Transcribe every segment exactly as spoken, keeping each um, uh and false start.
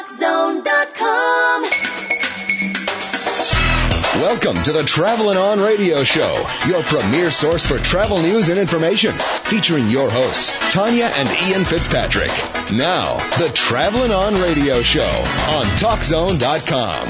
zone dot com. Welcome to the Travelin' On Radio Show, your premier source for travel news and information, featuring your hosts, Tanya and Ian Fitzpatrick. Now, the Travelin' On Radio Show on talk zone dot com.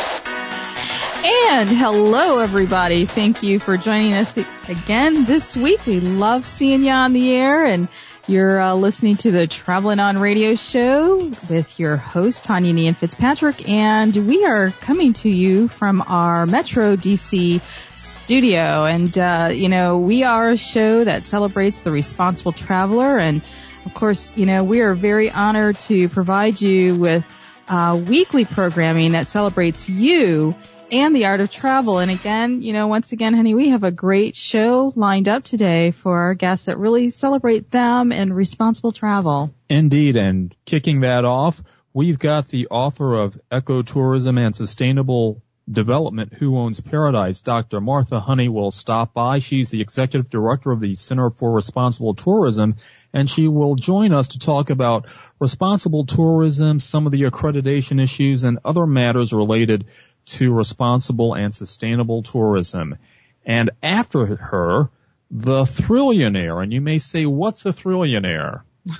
And hello, everybody. Thank you for joining us again this week. We love seeing you on the air, and you're uh, listening to the Travelin' On Radio Show with your host, Tanya and Ian Fitzpatrick, and we are coming to you from our Metro D C studio. And, uh, you know, we are a show that celebrates the responsible traveler, and, of course, you know, we are very honored to provide you with uh, weekly programming that celebrates you and the art of travel. And again, you know, once again, honey, we have a great show lined up today for our guests that really celebrate them and responsible travel. Indeed, and kicking that off, we've got the author of Ecotourism and Sustainable Development, Who Owns Paradise, Doctor Martha Honey, will stop by. She's the executive director of the Center for Responsible Tourism, and she will join us to talk about responsible tourism, some of the accreditation issues, and other matters related to responsible and sustainable tourism. And after her, the Thrillionaire. And you may say, what's a Thrillionaire?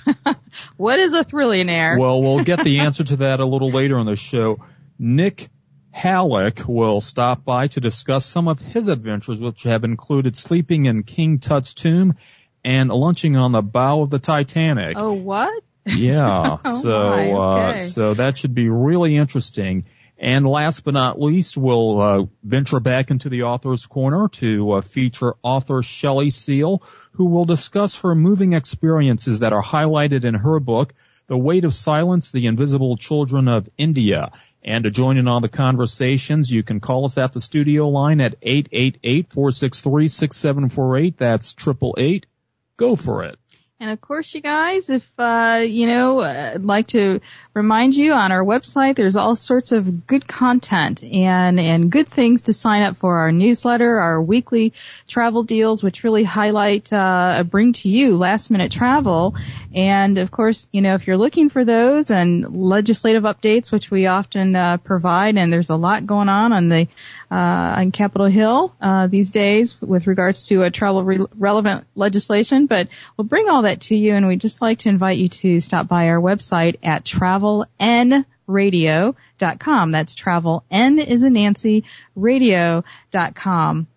What is a Thrillionaire? Well, we'll get the answer to that a little later on the show. Nick Halleck will stop by to discuss some of his adventures, which have included sleeping in King Tut's tomb and lunching on the bow of the Titanic. Oh, what? Yeah. oh so, my, okay. uh, so that should be really interesting. And last but not least, we'll uh, venture back into the author's corner to uh, feature author Shelley Seal, who will discuss her moving experiences that are highlighted in her book, The Weight of Silence, The Invisible Children of India. And to join in on the conversations, you can call us at the studio line at eight eight eight, four six three, six seven four eight. That's eight eight eight. Go for it. And of course, you guys, if, uh, you know, I'd like to remind you on our website, there's all sorts of good content and, and good things to sign up for. Our newsletter, our weekly travel deals, which really highlight, uh, bring to you last minute travel. And of course, you know, if you're looking for those and legislative updates, which we often, uh, provide, and there's a lot going on on the, uh, on Capitol Hill, uh, these days with regards to a travel re- relevant legislation, but we'll bring all that to you, and we'd just like to invite you to stop by our website at travel n radio dot com. That's travel, N is in Nancy, radio dot com.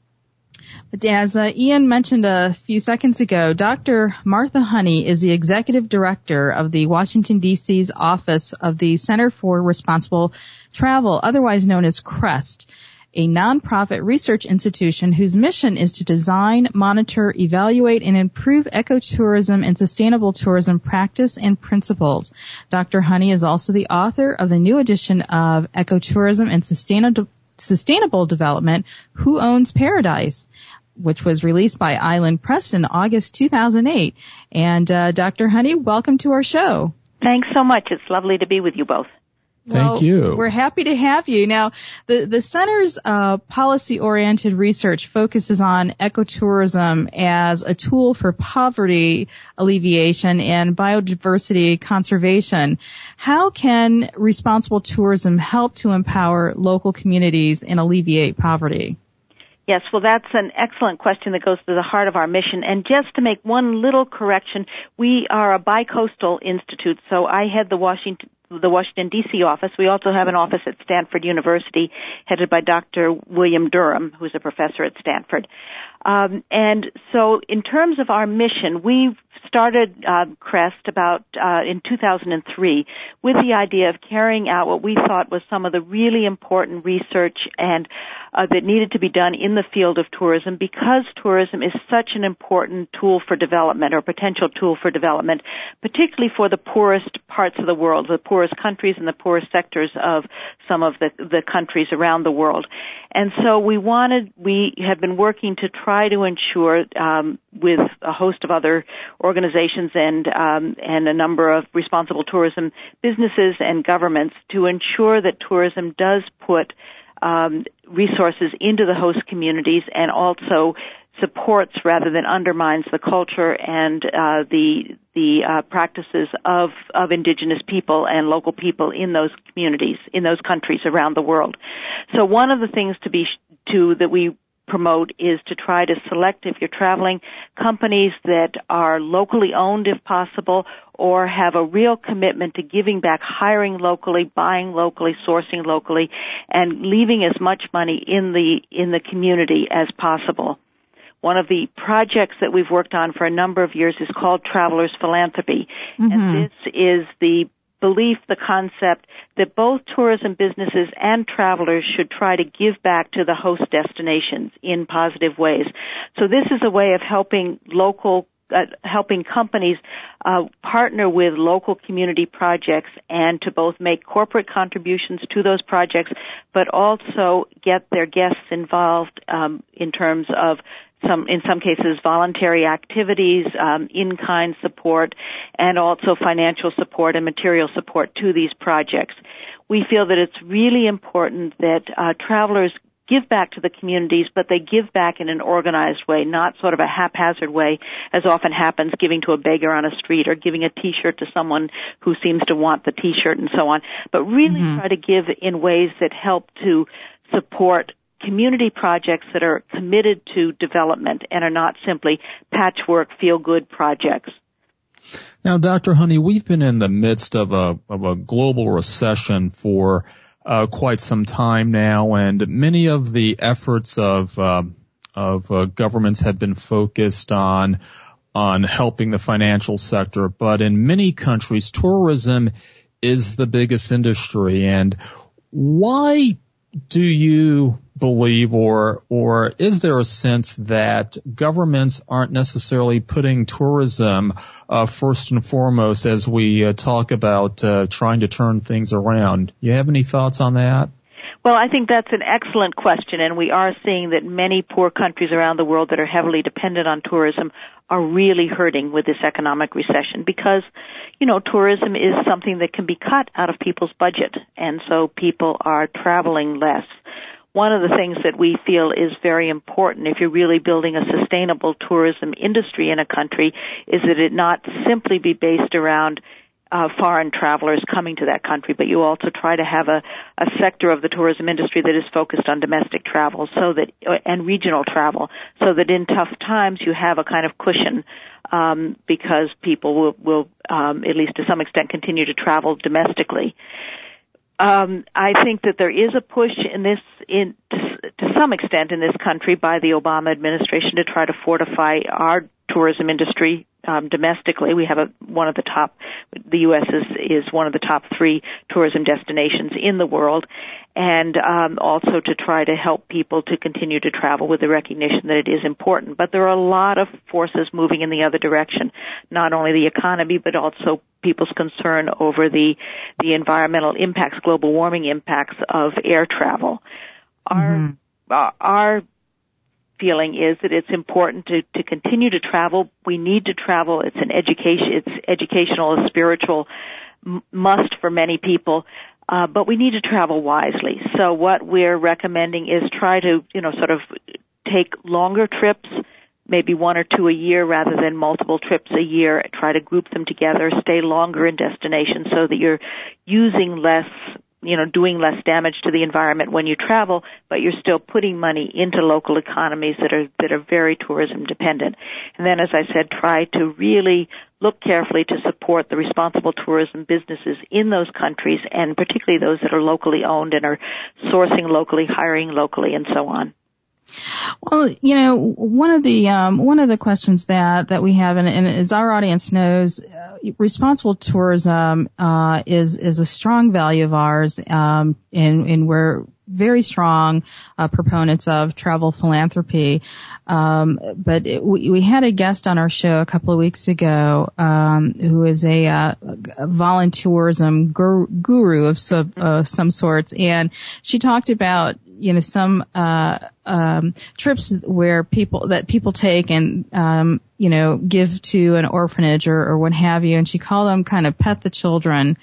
But as uh, Ian mentioned a few seconds ago, Doctor Martha Honey is the executive director of the Washington, D C's office of the Center for Responsible Travel, otherwise known as CREST, a nonprofit research institution whose mission is to design, monitor, evaluate, and improve ecotourism and sustainable tourism practice and principles. Doctor Honey is also the author of the new edition of Ecotourism and Sustainable Sustainable Development, Who Owns Paradise, which was released by Island Press in August two thousand eight. And uh, Doctor Honey, welcome to our show. Thanks so much. It's lovely to be with you both. Thank well, you. We're happy to have you. Now, the, the Center's uh, policy-oriented research focuses on ecotourism as a tool for poverty alleviation and biodiversity conservation. How can responsible tourism help to empower local communities and alleviate poverty? Yes, well, that's an excellent question that goes to the heart of our mission. And just to make one little correction, we are a bicoastal institute, so I head the Washington the Washington, D C office. We also have an office at Stanford University headed by Doctor William Durham, who's a professor at Stanford. Um, and so in terms of our mission, we've started uh, CREST about uh, in two thousand three with the idea of carrying out what we thought was some of the really important research and uh, that needed to be done in the field of tourism, because tourism is such an important tool for development, or potential tool for development, particularly for the poorest parts of the world, the poorest countries and the poorest sectors of some of the, the countries around the world. And so we wanted, we have been working to try to ensure, um, with a host of other organizations and um, and a number of responsible tourism businesses and governments, to ensure that tourism does put um, resources into the host communities and also supports rather than undermines the culture and uh, the the uh, practices of of indigenous people and local people in those communities, in those countries around the world. So one of the things to be to that we promote is to try to select, if you're traveling, companies that are locally owned if possible, or have a real commitment to giving back, hiring locally, buying locally, sourcing locally, and leaving as much money in the in the community as possible. One of the projects that we've worked on for a number of years is called Travelers Philanthropy, mm-hmm. and this is the belief, the concept that both tourism businesses and travelers should try to give back to the host destinations in positive ways. So this is a way of helping local, uh, helping companies uh, partner with local community projects and to both make corporate contributions to those projects, but also get their guests involved um, in terms of some, in some cases, voluntary activities, um, in-kind support, and also financial support and material support to these projects. We feel that it's really important that uh, travelers give back to the communities, but they give back in an organized way, not sort of a haphazard way, as often happens, giving to a beggar on a street or giving a T-shirt to someone who seems to want the T-shirt and so on, but really mm-hmm. try to give in ways that help to support community projects that are committed to development and are not simply patchwork, feel-good projects. Now, Doctor Honey, we've been in the midst of a of a global recession for uh, quite some time now, and many of the efforts of uh, of uh, governments have been focused on on helping the financial sector. But in many countries, tourism is the biggest industry. And why do you believe, or or is there a sense that governments aren't necessarily putting tourism uh, first and foremost as we uh, talk about uh, trying to turn things around? You have any thoughts on that? Well, I think that's an excellent question, and we are seeing that many poor countries around the world that are heavily dependent on tourism are really hurting with this economic recession because, you know, tourism is something that can be cut out of people's budget, and so people are traveling less. One of the things that we feel is very important if you're really building a sustainable tourism industry in a country is that it not simply be based around Uh, foreign travelers coming to that country, but you also try to have a, a sector of the tourism industry that is focused on domestic travel, so that and regional travel, so that in tough times you have a kind of cushion, um, because people will, will um, at least to some extent, continue to travel domestically. Um, I think that there is a push in this, in to, to some extent, in this country by the Obama administration to try to fortify our tourism industry um, domestically. We have a, one of the top, the U S is, is one of the top three tourism destinations in the world, and um, also to try to help people to continue to travel with the recognition that it is important. But there are a lot of forces moving in the other direction, not only the economy, but also people's concern over the, the environmental impacts, global warming impacts of air travel. Our, mm-hmm. uh, our feeling is that it's important to, to continue to travel. We need to travel. It's an education, it's educational, a spiritual m- must for many people. Uh, but we need to travel wisely. So what we're recommending is try to, you know, sort of take longer trips, maybe one or two a year rather than multiple trips a year. Try to group them together, stay longer in destinations so that you're using less, you know, doing less damage to the environment when you travel, but you're still putting money into local economies that are that are very tourism dependent. And then, as I said, try to really look carefully to support the responsible tourism businesses in those countries, and particularly those that are locally owned and are sourcing locally, hiring locally, and so on. Well, you know, one of the um, one of the questions that, that we have, and, and as our audience knows, uh, responsible tourism uh, is is a strong value of ours, um, and, and we're very strong uh, proponents of travel philanthropy. Um, but it, we, we had a guest on our show a couple of weeks ago um, who is a, uh, a volunteerism guru, guru of some, uh, some sorts, and she talked about, you know, some uh um trips where people that people take and um you know give to an orphanage or, or what have you, and she called them kind of pet the children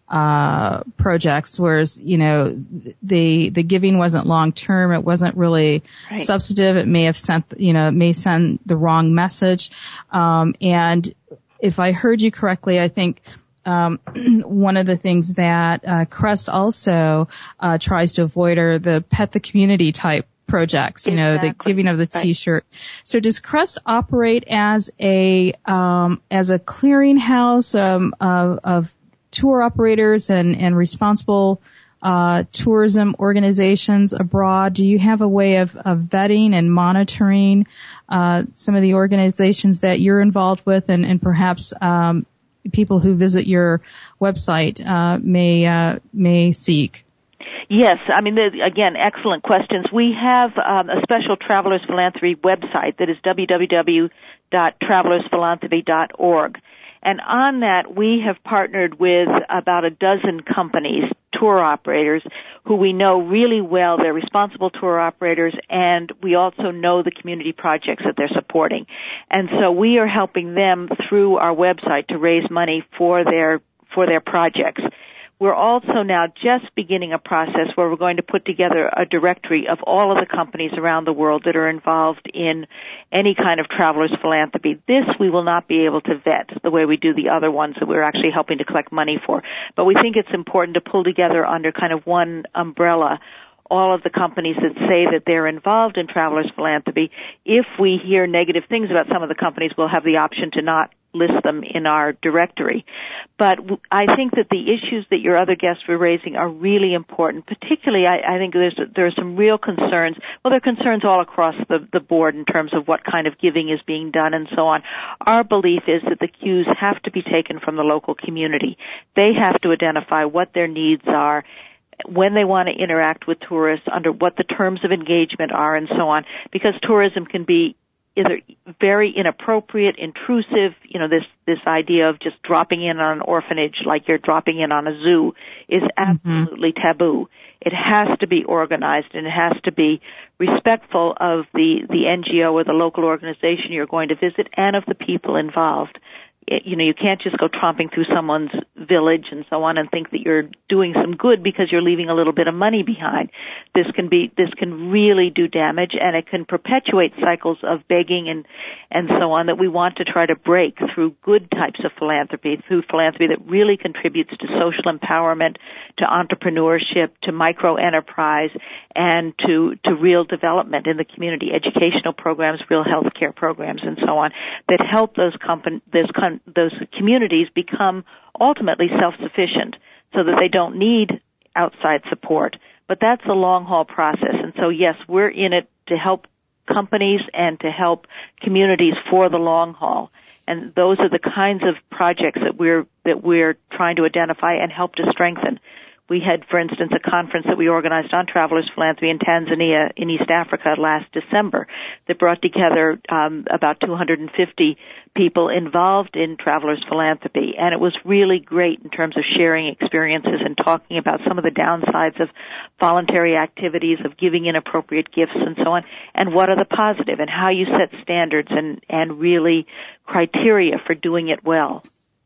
uh, projects, whereas, you know, the, the giving wasn't long term. It wasn't really right. substantive. It may have sent, you know, it may send the wrong message. Um, and if I heard you correctly, I think, um, one of the things that, uh, Crest also, uh, tries to avoid are the pet the community type projects, you know, exactly. the giving of the T-shirt. Right. So does Crest operate as a, um, as a clearinghouse, um, of, of tour operators and, and responsible uh, tourism organizations abroad? Do you have a way of, of vetting and monitoring uh, some of the organizations that you're involved with, and, and perhaps um, people who visit your website uh, may uh, may seek? Yes, I mean, again, excellent questions. We have um, a special Travelers Philanthropy website that is w w w dot travelers philanthropy dot org. And on that, we have partnered with about a dozen companies, tour operators, who we know really well. They're responsible tour operators, and we also know the community projects that they're supporting. And so we are helping them through our website to raise money for their for their projects. We're also now just beginning a process where we're going to put together a directory of all of the companies around the world that are involved in any kind of traveler's philanthropy. This we will not be able to vet the way we do the other ones that we're actually helping to collect money for. But we think it's important to pull together under kind of one umbrella all of the companies that say that they're involved in traveler's philanthropy. If we hear negative things about some of the companies, we'll have the option to not list them in our directory. But I think that the issues that your other guests were raising are really important. Particularly, I, I think there's there are some real concerns. Well, there are concerns all across the, the board in terms of what kind of giving is being done and so on. Our belief is that the cues have to be taken from the local community. They have to identify what their needs are, when they want to interact with tourists, under what the terms of engagement are, and so on, because tourism can be either very inappropriate, intrusive, you know, this, this idea of just dropping in on an orphanage like you're dropping in on a zoo is absolutely mm-hmm. taboo. It has to be organized, and it has to be respectful of the, the N G O or the local organization you're going to visit and of the people involved. It, you know, you can't just go tromping through someone's village and so on and think that you're doing some good because you're leaving a little bit of money behind. This can be, this can really do damage, and it can perpetuate cycles of begging and, and so on that we want to try to break through good types of philanthropy, through philanthropy that really contributes to social empowerment, to entrepreneurship, to micro-enterprise, and to, to real development in the community, educational programs, real health care programs, and so on, that help those companies, those those communities become ultimately self-sufficient so that they don't need outside support. But that's a long-haul process. And so, yes, we're in it to help companies and to help communities for the long haul. And those are the kinds of projects that we're that we're trying to identify and help to strengthen. We had, for instance, a conference that we organized on travelers' philanthropy in Tanzania in East Africa last December that brought together um, about two hundred fifty people involved in travelers' philanthropy. And it was really great in terms of sharing experiences and talking about some of the downsides of voluntary activities, of giving inappropriate gifts and so on, and what are the positive, and how you set standards and, and really criteria for doing it well.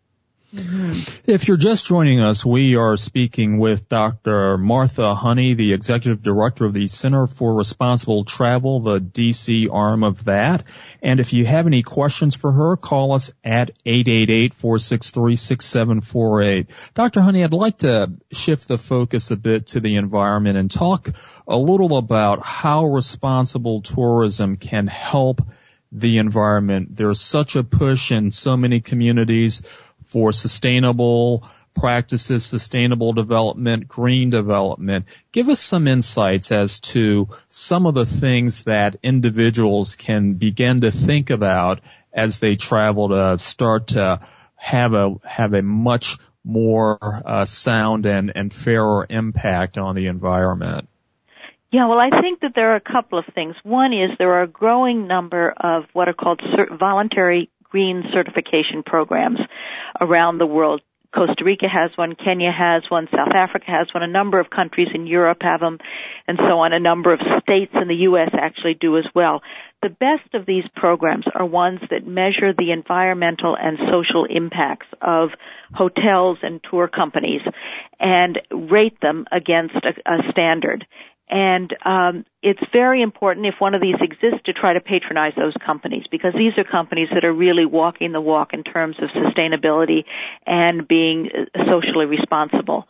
If you're just joining us, we are speaking with Doctor Martha Honey, the Executive Director of the Center for Responsible Travel, the D C arm of that. And if you have any questions for her, call us at eight eight eight, four six three, six seven four eight. Doctor Honey, I'd like to shift the focus a bit to the environment and talk a little about how responsible tourism can help the environment. There's such a push in so many communities for sustainable practices, sustainable development, green development. Give us some insights as to some of the things that individuals can begin to think about as they travel to start to have a have a much more uh, sound and, and fairer impact on the environment. Yeah, well, I think that there are a couple of things. One is there are a growing number of what are called cert- voluntary green certification programs around the world. Costa Rica has one, Kenya has one, South Africa has one, a number of countries in Europe have them, and so on. A number of states in the U S actually do as well. the best of these programs are ones that measure the environmental and social impacts of hotels and tour companies and rate them against a, a standard. And um, it's very important, if one of these exists, to try to patronize those companies, because these are companies that are really walking the walk in terms of sustainability and being socially responsible.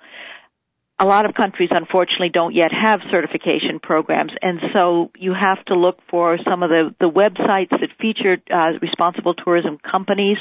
A lot of countries, unfortunately, don't yet have certification programs, and so you have to look for some of the, the websites that feature uh, responsible tourism companies,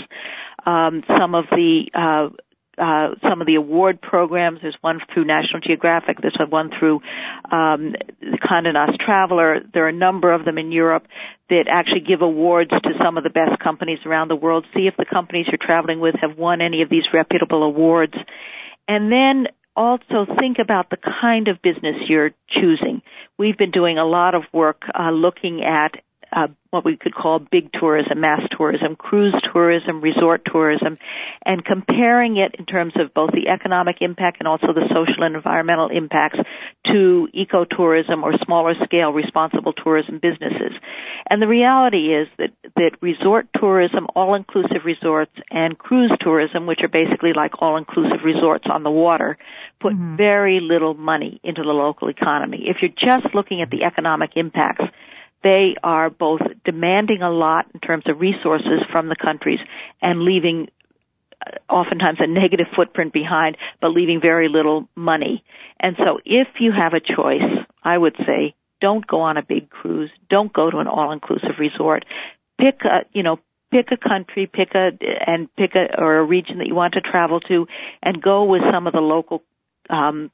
um, some of the uh, uh, some of the award programs. There's one through National Geographic. There's one through um, the Condé Nast Traveler. There are a number of them in Europe that actually give awards to some of the best companies around the world. See if the companies you're traveling with have won any of these reputable awards, and then also think about the kind of business you're choosing. We've been doing a lot of work uh, looking at uh, what we could call big tourism, mass tourism, cruise tourism, resort tourism, and comparing it in terms of both the economic impact and also the social and environmental impacts to ecotourism or smaller scale responsible tourism businesses. And the reality is that, that resort tourism, all-inclusive resorts, and cruise tourism, which are basically like all-inclusive resorts on the water, put mm-hmm. very little money into the local economy. If you're just looking at the economic impacts, they are both demanding a lot in terms of resources from the countries and leaving uh, oftentimes a negative footprint behind, but leaving very little money. And so if you have a choice, I would say don't go on a big cruise. Don't go to an all-inclusive resort. Pick a, you know, pick a country, pick a, and pick a, or a region that you want to travel to and go with some of the local um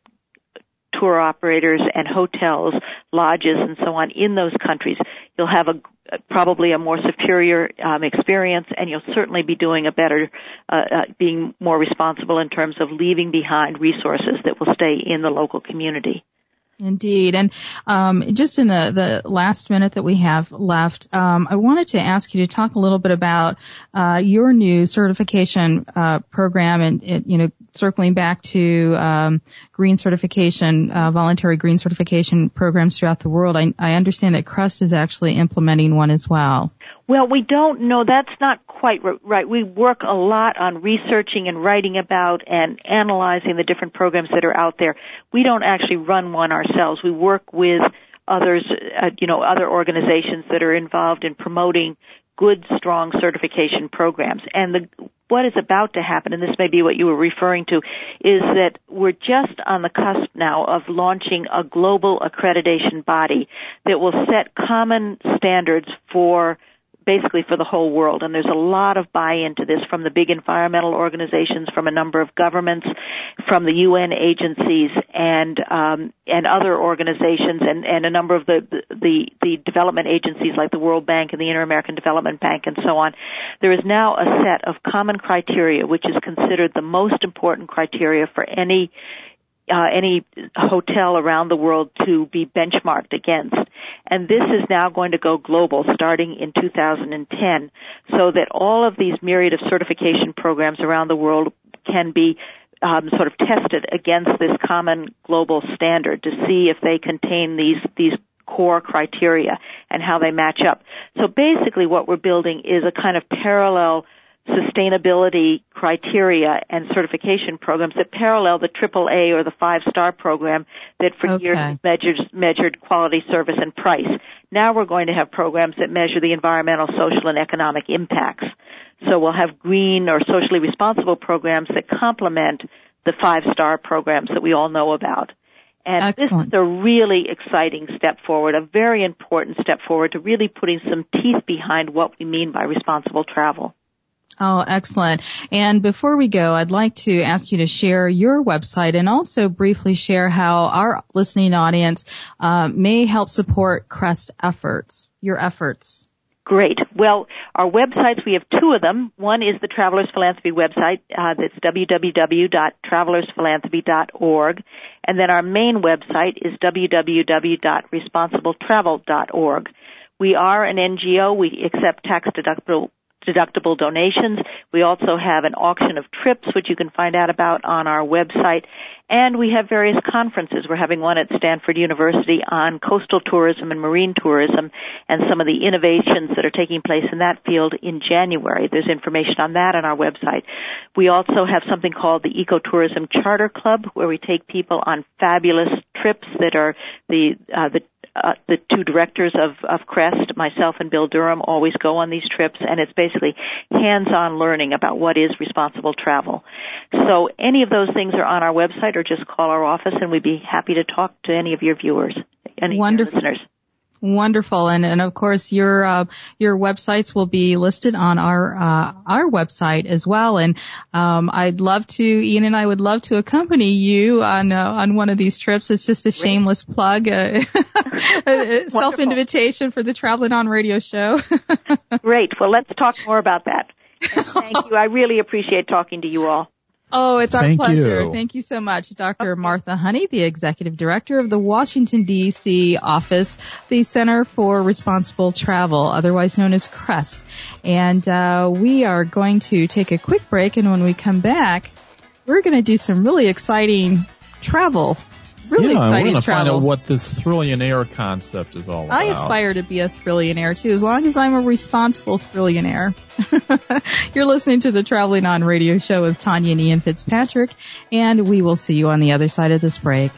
tour operators and hotels, lodges, and so on in those countries. You'll have a probably a more superior um, experience, and you'll certainly be doing a better, uh, uh, being more responsible in terms of leaving behind resources that will stay in the local community. Indeed. And um, just in the, the last minute that we have left, um, I wanted to ask you to talk a little bit about uh, your new certification uh, program and, it, you know, circling back to um, green certification, uh, voluntary green certification programs throughout the world. I, I understand that Crest is actually implementing one as well. Well, we don't know. That's not quite right. We work a lot on researching and writing about and analyzing the different programs that are out there. We don't actually run one ourselves. We work with others, uh, you know, other organizations that are involved in promoting good, strong certification programs. And the, what is about to happen, and this may be what you were referring to, is that we're just on the cusp now of launching a global accreditation body that will set common standards for basically for the whole world. And there's a lot of buy-in to this from the big environmental organizations, from a number of governments, from the U N agencies, and um, and other organizations, and, and a number of the, the the development agencies like the World Bank and the Inter-American Development Bank and so on. There is now a set of common criteria, which is considered the most important criteria for any Uh, any hotel around the world to be benchmarked against. And this is now going to go global starting in two thousand ten, so that all of these myriad of certification programs around the world can be um, sort of tested against this common global standard to see if they contain these these core criteria and how they match up. So basically what we're building is a kind of parallel sustainability criteria and certification programs that parallel the triple A or the five-star program that for okay. years measures, measured quality, service, and price. Now we're going to have programs that measure the environmental, social, and economic impacts. So we'll have green or socially responsible programs that complement the five-star programs that we all know about. And Excellent. This is a really exciting step forward, a very important step forward to really putting some teeth behind what we mean by responsible travel. Oh, excellent. And before we go, I'd like to ask you to share your website and also briefly share how our listening audience uh, may help support Crest efforts, your efforts. Great. Well, our websites, we have two of them. One is the Travelers Philanthropy website. Uh, that's w w w dot travelers philanthropy dot org. And then our main website is w w w dot responsible travel dot org. We are an N G O. We accept tax-deductible tax-deductible donations. We also have an auction of trips, which you can find out about on our website. And we have various conferences. We're having one at Stanford University on coastal tourism and marine tourism and some of the innovations that are taking place in that field in January. There's information on that on our website. We also have something called the Ecotourism Charter Club, where we take people on fabulous trips that are the uh, the Uh, the two directors of, of CREST, myself and Bill Durham, always go on these trips, and it's basically hands-on learning about what is responsible travel. So any of those things are on our website, or just call our office, and we'd be happy to talk to any of your viewers, any Wonderful. of your listeners. Wonderful, and and of course your uh, your websites will be listed on our uh, our website as well. And um, I'd love to, Ian and I would love to accompany you on uh, on one of these trips. It's just a shameless plug, uh, a self invitation for the Traveling On Radio show. Great. Well, let's talk more about that. And thank you. I really appreciate talking to you all. Oh, it's our Thank pleasure. you. Thank you so much, Doctor Okay. Martha Honey, the Executive Director of the Washington, D C office, the Center for Responsible Travel, otherwise known as CREST. And uh, we are going to take a quick break, and when we come back, we're going to do some really exciting travel. Really yeah, exciting we're going to travel. find out what this Thrillionaire concept is all about. I aspire to be a Thrillionaire, too, as long as I'm a responsible Thrillionaire. You're listening to the Traveling On Radio Show with Tanya and Ian Fitzpatrick, and we will see you on the other side of this break.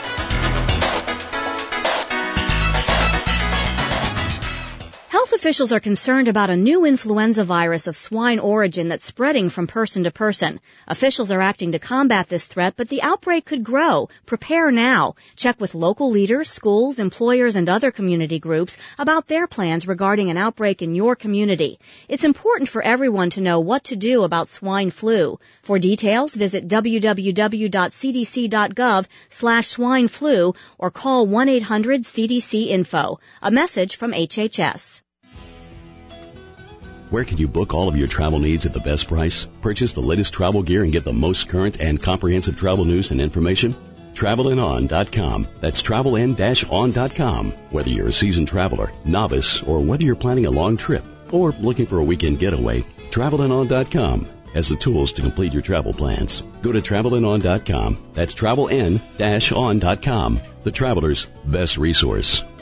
Health officials are concerned about a new influenza virus of swine origin that's spreading from person to person. Officials are acting to combat this threat, but the outbreak could grow. Prepare now. Check with local leaders, schools, employers, and other community groups about their plans regarding an outbreak in your community. It's important for everyone to know what to do about swine flu. For details, visit w w w dot c d c dot gov slash swine flu or call one eight hundred C D C info. A message from H H S. Where can you book all of your travel needs at the best price? Purchase the latest travel gear and get the most current and comprehensive travel news and information? travelin on dot com. That's travelin dash on dot com. Whether you're a seasoned traveler, novice, or whether you're planning a long trip or looking for a weekend getaway, travelin on dot com has the tools to complete your travel plans. Go to travelin on dot com. That's travelin dash on dot com. The traveler's best resource.